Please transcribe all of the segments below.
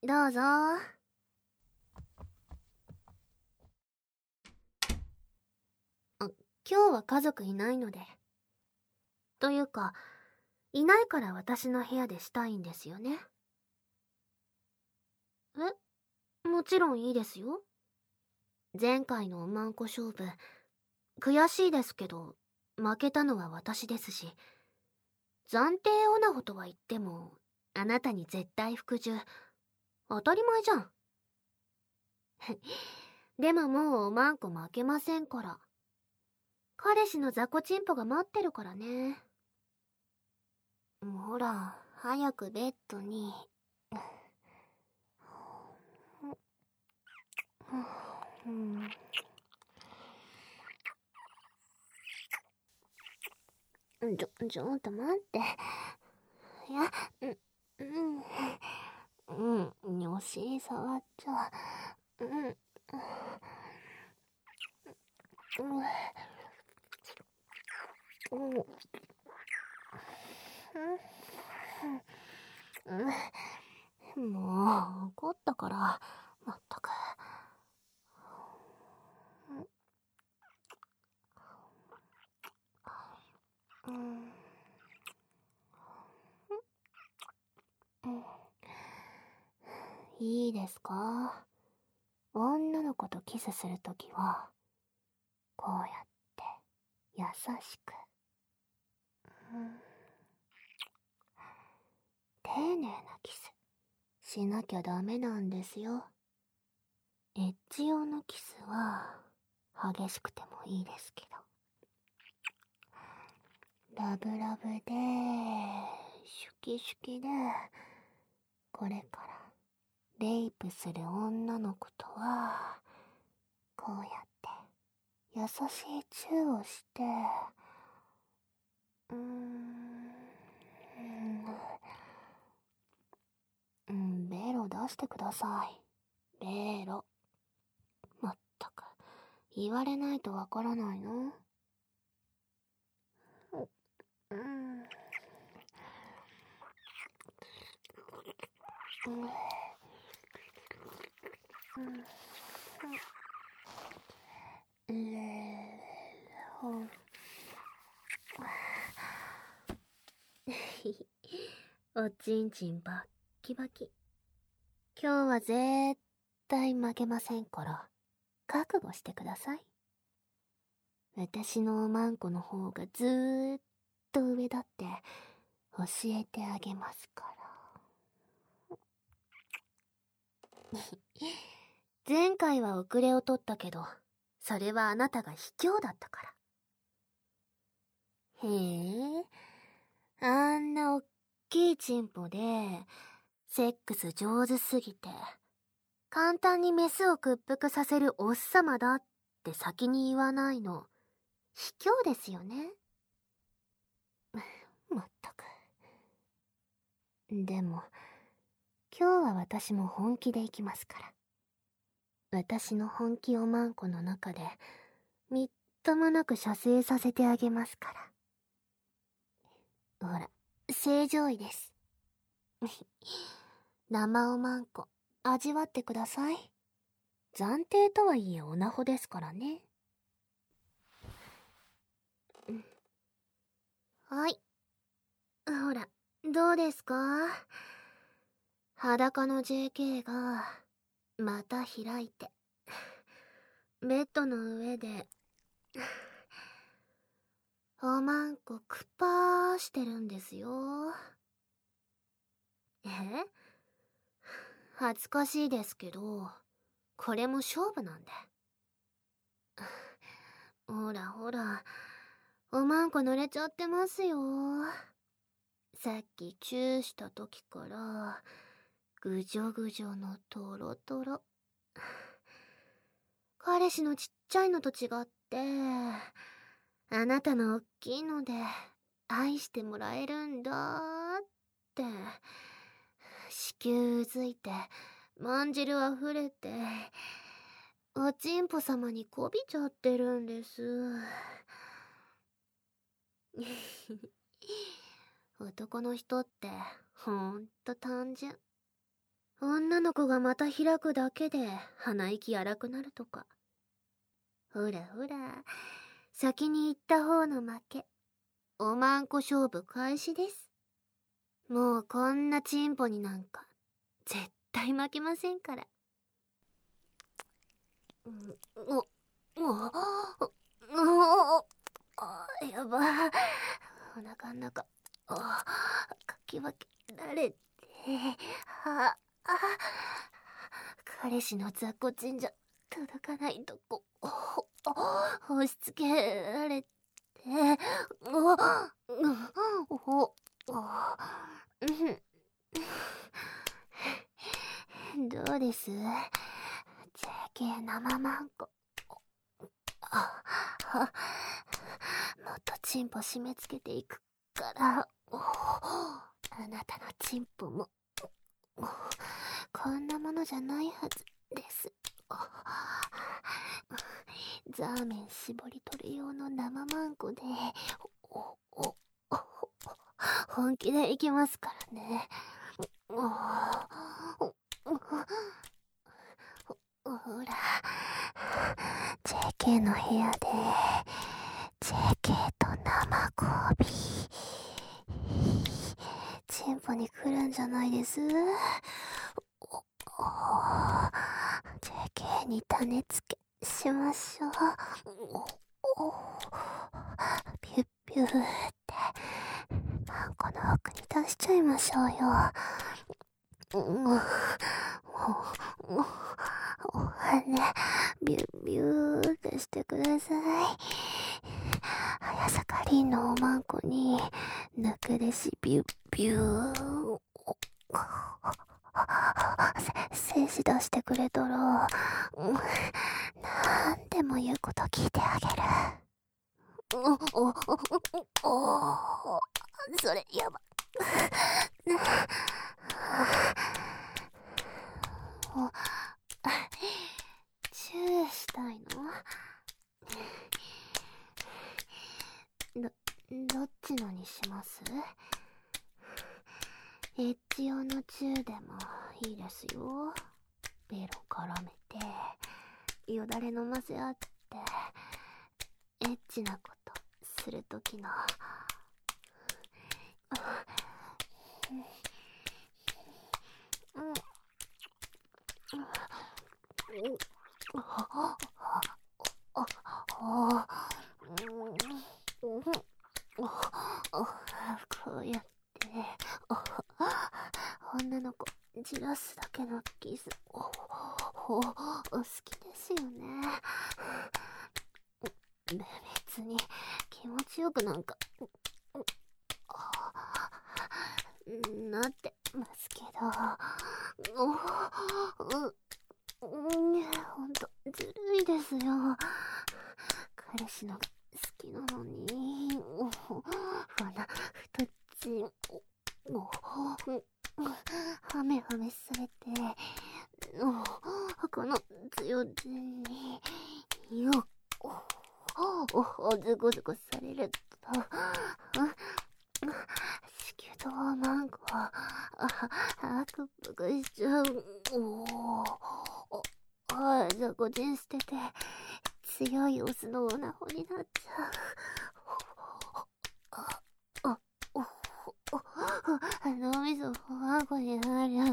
どうぞ。今日は家族いないので。というか、いないから私の部屋でしたいんですよね。もちろんいいですよ。前回のおまんこ勝負、悔しいですけど、負けたのは私ですし、暫定オナホとは言っても、あなたに絶対服従、当たり前じゃん。でももうおまんこ負けませんから。彼氏の雑魚チンポが待ってるからね。ほら、早くベッドに。ちょっと待って。いや、お尻触っちゃう。もう、怒ったから、まったく。いいですか？女の子とキスするときは、こうやって優しく、丁寧なキスしなきゃダメなんですよ。エッジ用のキスは激しくてもいいですけど、ラブラブでシュキシュキで、これからレイプする女の子とはこうやって優しいチューをして、ベロ出してください。ベロ。まったく、言われないとわからないの？おちんちんバッキバキ。今日は絶対負けませんから、覚悟してください。私のおまんこの方がずーっと上だって教えてあげますから。前回は遅れを取ったけど、それはあなたが卑怯だったから。へえ、あんなおっきいチンポで、セックス上手すぎて、簡単にメスを屈服させるおっさまだって先に言わないの、卑怯ですよね。まったく。でも、今日は私も本気で行きますから。私の本気おまんこの中で、みっともなく射精させてあげますから。ほら、正常位です。生おまんこ、味わってください。暫定とはいえオナホですからね。はい。ほら、どうですか？裸の JK が、また開いて、ベッドの上で、おまんこくぱーしてるんですよ。恥ずかしいですけど、これも勝負なんで。ほらほら、おまんこ濡れちゃってますよ。さっきチューした時から、ぐじょぐじょのトロトロ。彼氏のちっちゃいのと違って、あなたのおっきいので愛してもらえるんだーって、子宮うずいて、まんじるあふれて、おちんぽ様にこびちゃってるんです。男の人ってほんと単純。 女の子がまた開くだけで鼻息荒くなるとか。ほらほら、先に行った方の負け。おまんこ勝負開始です。もうこんなチンポになんか絶対負けませんから。やば。お腹ん中かき分けられて、彼氏の雑魚チンじゃ届かないとこ押し付けられて、どうです JK 生マンコ。もっとチンポ締め付けていくから、あなたのチンポもこんなものじゃないはずです。ザーメン絞り取る用の生マンコで本気でいきますからね。ほら JK の部屋で JK と生交尾チンポに来るんじゃないです。 JK に種付けしましょう。ピュッピューってマンコの奥に出しちゃいましょうよ。お羽ビュッビューってしてください。早坂凛のおまんこにぬくでしビュッビュー。精子出してくれたらなんでも言うこと聞いてあげる。それやば。チューしたいの？どっちのにします？エッジ用のチューでもいいですよ。ベロ絡めてよだれ飲ませ合ってエッチなことするときのこうやって女の子じらすだけのキス好きですよね。別に気持ちよくなんかなってますけど、ほんとずるいですよ。彼氏のが好きなのにこんな太っちんはめはめされてこの強じにズコズコされると子宮とマンコハクプクしちゃう。雑魚チン捨てて強いオスのオナホになっちゃう。脳みそマンコになる。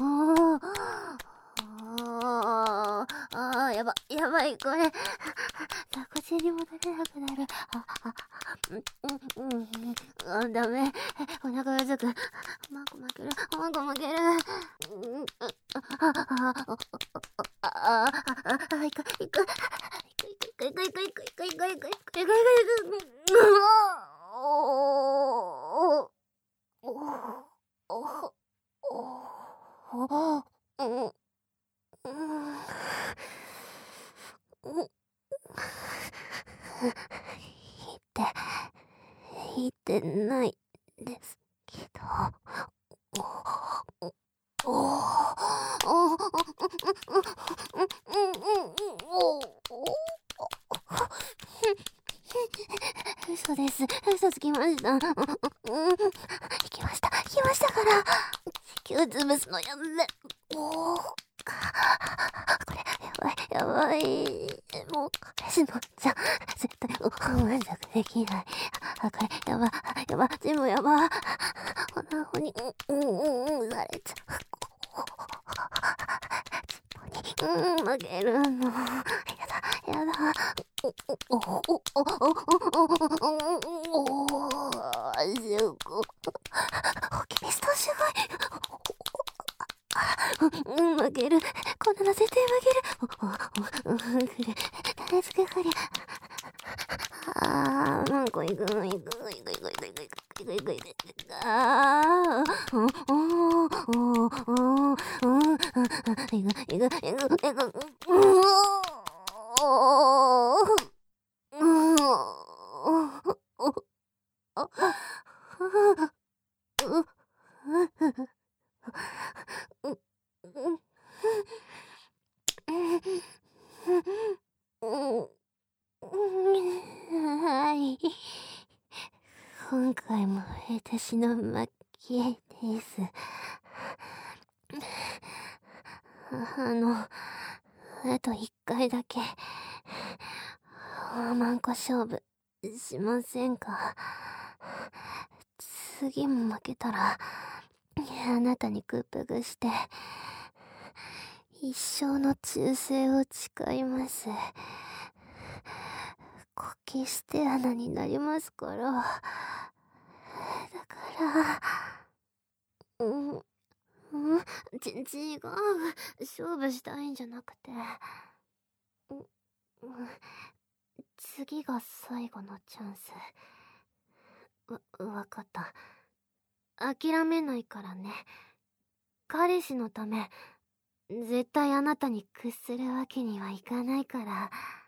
やばいこれ雑魚チンに戻れなくなる。ダメ。お腹がつく。マンコ負ける。行く。言ってないですけど。嘘です。嘘つきました。行きましたから。地球潰すのやめ。 おー、これ、やばい。もう、彼氏のじゃ、絶対、満足できない。これ、やば、全部やば。ほなほに、されちゃう。負けるの。やだ。君スタすごい。負ける。こんなの絶対負ける。誰つけかりゃ。もうこいく。あー、はい。今回も私の負けです。あと一回だけ、マンコ勝負しませんか？次も負けたら、あなたに屈服して、一生の忠誠を誓います。苔捨て穴になりますから。だから、違う。勝負したいんじゃなくて。次が最後のチャンス。わかった。諦めないからね。彼氏のため、絶対あなたに屈するわけにはいかないから。